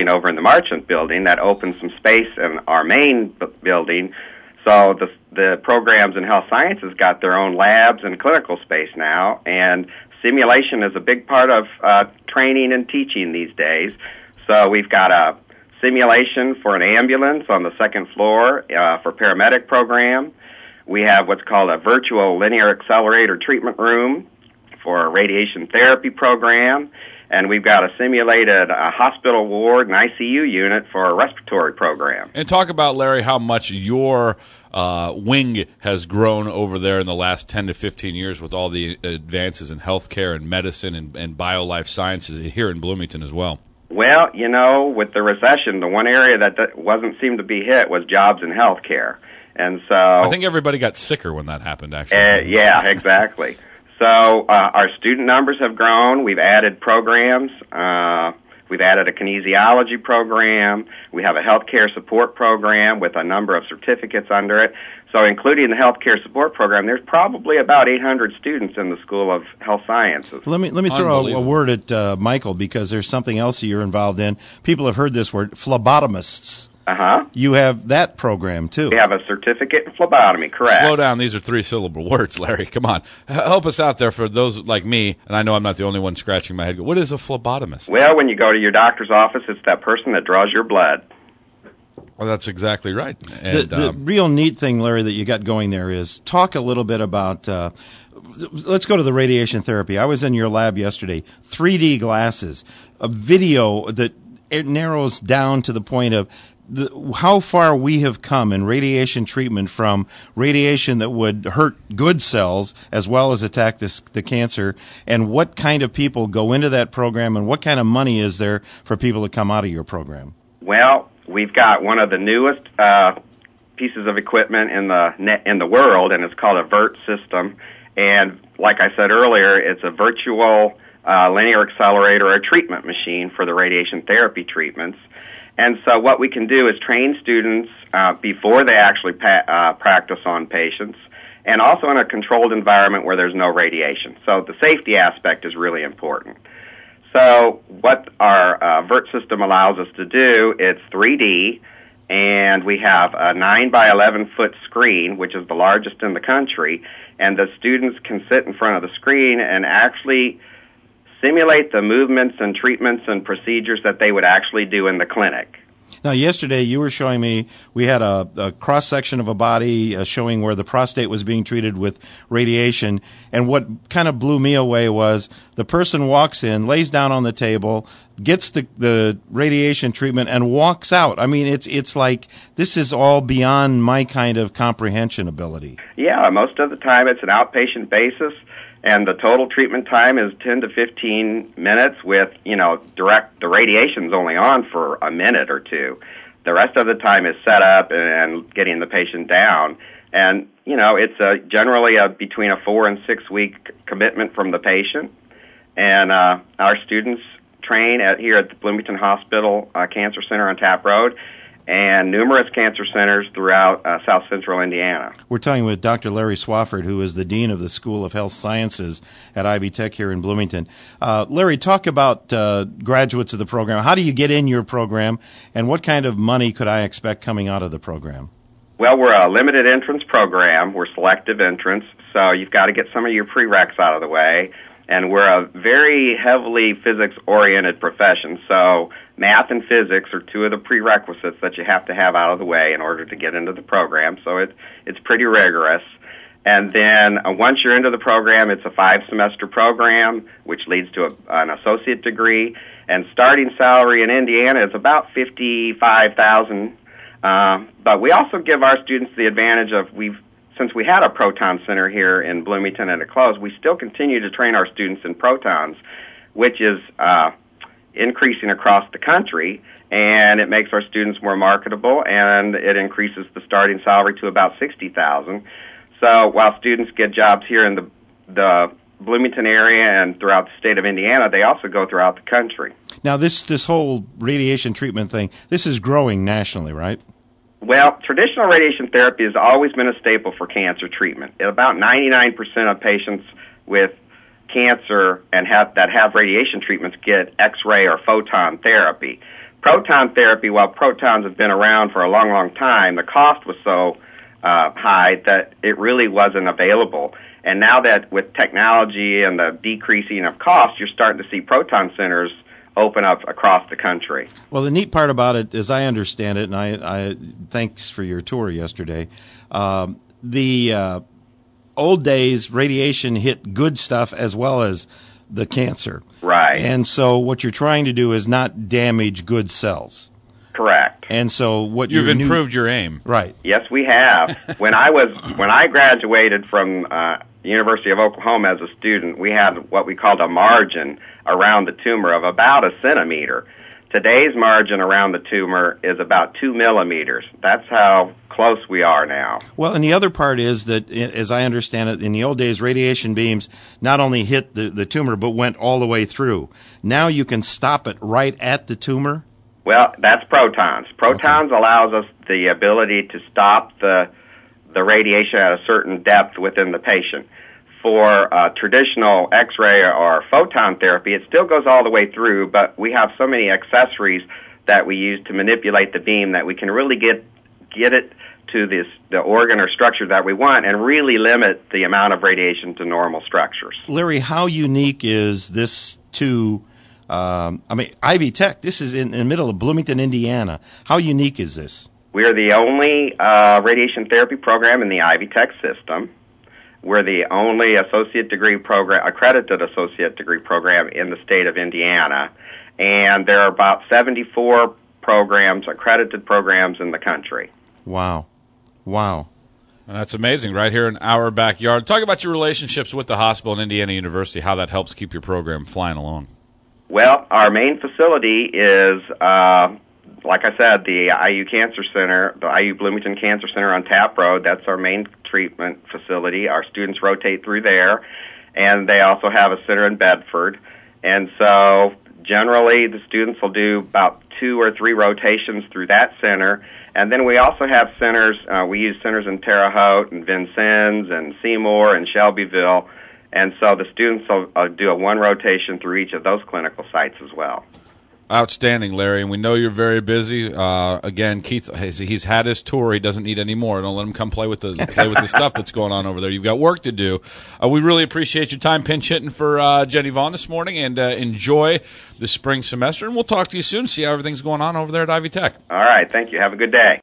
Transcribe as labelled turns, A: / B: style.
A: working over in the Marchant building. That opened some space in our main building. So the programs in health sciences got their own labs and clinical space now, and simulation is a big part of training and teaching these days. So we've got a simulation for an ambulance on the second floor for paramedic program. We have what's called a virtual linear accelerator treatment room for a radiation therapy program. And we've got a simulated hospital ward and ICU unit for a respiratory program.
B: And talk about, Larry, how much your wing has grown over there in the last 10 to 15 years with all the advances in healthcare and medicine and bio-life sciences here in Bloomington as well.
A: Well, you know, with the recession, the one area that wasn't seemed to be hit was jobs in healthcare. And so
B: I think everybody got sicker when that happened, actually.
A: Yeah, exactly. So our student numbers have grown. We've added programs. We've added a kinesiology program. We have a healthcare support program with a number of certificates under it. So including the healthcare support program, there's probably about 800 students in the School of Health Sciences.
C: Let me throw a word at Michael, because there's something else that you're involved in. People have heard this word, phlebotomists.
A: Uh-huh.
C: You have that program, too.
A: We have a certificate in phlebotomy, correct.
B: Slow down. These are 3-syllable words, Larry. Come on. Help us out there for those like me, and I know I'm not the only one scratching my head. What is a phlebotomist?
A: Well, when you go to your doctor's office, it's that person that draws your blood.
B: Well, that's exactly right. And,
C: the real neat thing, Larry, that you got going there is talk a little bit about let's go to the radiation therapy. I was in your lab yesterday. 3D glasses, a video that it narrows down to the point of how far we have come in radiation treatment, from radiation that would hurt good cells as well as attack the cancer, and what kind of people go into that program, and what kind of money is there for people to come out of your program?
A: Well, we've got one of the newest pieces of equipment in the world, and it's called a VERT system. And like I said earlier, it's a virtual linear accelerator, a treatment machine for the radiation therapy treatments. And so what we can do is train students before they actually practice on patients, and also in a controlled environment where there's no radiation. So the safety aspect is really important. So what our VERT system allows us to do, it's 3D, and we have a 9 by 11 foot screen, which is the largest in the country, and the students can sit in front of the screen and actually simulate the movements and treatments and procedures that they would actually do in the clinic.
C: Now, yesterday you were showing me, we had a cross-section of a body showing where the prostate was being treated with radiation, and what kind of blew me away was the person walks in, lays down on the table, gets the radiation treatment, and walks out. I mean, it's like this is all beyond my kind of comprehension ability.
A: Yeah, most of the time it's an outpatient basis, and the total treatment time is 10 to 15 minutes with, the radiation's only on for a minute or two. The rest of the time is set up and getting the patient down. And, it's generally between a 4 and 6 week commitment from the patient. And our students train here at the Bloomington Hospital Cancer Center on Tapp Road, and numerous cancer centers throughout South Central Indiana.
C: We're talking with Dr. Larry Swafford, who is the Dean of the School of Health Sciences at Ivy Tech here in Bloomington. Larry, talk about graduates of the program. How do you get in your program, and what kind of money could I expect coming out of the program?
A: Well, we're a limited entrance program. We're selective entrance, so you've got to get some of your prereqs out of the way. And we're a very heavily physics-oriented profession, so math and physics are two of the prerequisites that you have to have out of the way in order to get into the program, so it's pretty rigorous. And then once you're into the program, it's a 5-semester program, which leads to an associate degree, and starting salary in Indiana is about $55,000. But we also give our students the advantage of since we had a proton center here in Bloomington and it closed, we still continue to train our students in protons, which is increasing across the country, and it makes our students more marketable, and it increases the starting salary to about $60,000. So while students get jobs here in the Bloomington area and throughout the state of Indiana, they also go throughout the country.
C: Now, this whole radiation treatment thing, this is growing nationally, right?
A: Well, traditional radiation therapy has always been a staple for cancer treatment. About 99% of patients with cancer and that have radiation treatments get X-ray or photon therapy. proton therapy, while protons have been around for a long, long time, the cost was so high that it really wasn't available. And now that with technology and the decreasing of cost, you're starting to see proton centers open up across the country.
C: Well, the neat part about it, as I understand it, and I thanks for your tour yesterday, the old days, radiation hit good stuff as well as the cancer.
A: Right.
C: And so what you're trying to do is not damage good cells.
A: Correct.
C: And so what
B: You've improved your aim.
C: Right.
A: Yes, we have. When I graduated from University of Oklahoma as a student, we had what we called a margin around the tumor of about a centimeter. Today's margin around the tumor is about 2 millimeters. That's how close we are now.
C: Well, and the other part is that, as I understand it, in the old days, radiation beams not only hit the tumor, but went all the way through. Now you can stop it right at the tumor?
A: Well, that's protons. Protons allows us the ability to stop the radiation at a certain depth within the patient. For traditional X-ray or photon therapy, it still goes all the way through, but we have so many accessories that we use to manipulate the beam that we can really get it to the organ or structure that we want and really limit the amount of radiation to normal structures.
C: Larry, how unique is this to, Ivy Tech? This is in the middle of Bloomington, Indiana. How unique is this?
A: We're the only radiation therapy program in the Ivy Tech system. We're the only associate degree program, accredited associate degree program in the state of Indiana. And there are about 74 programs, accredited programs in the country.
C: Wow.
B: That's amazing, right here in our backyard. Talk about your relationships with the hospital and Indiana University, how that helps keep your program flying along.
A: Well, our main facility is, like I said, the IU Cancer Center, the IU Bloomington Cancer Center on Tapp Road. That's our main treatment facility. Our students rotate through there, and they also have a center in Bedford. And so generally the students will do about 2 or 3 rotations through that center. And then we also have centers, we use centers in Terre Haute and Vincennes and Seymour and Shelbyville. And so the students will do a 1 rotation through each of those clinical sites as well.
B: Outstanding, Larry, and we know you're very busy. Again, Keith, he's had his tour. He doesn't need any more. Don't let him come play with the stuff that's going on over there. You've got work to do. We really appreciate your time pinch hitting for Jenny Vaughn this morning, and enjoy the spring semester. And we'll talk to you soon, see how everything's going on over there at Ivy Tech.
A: All right. Thank you. Have a good day.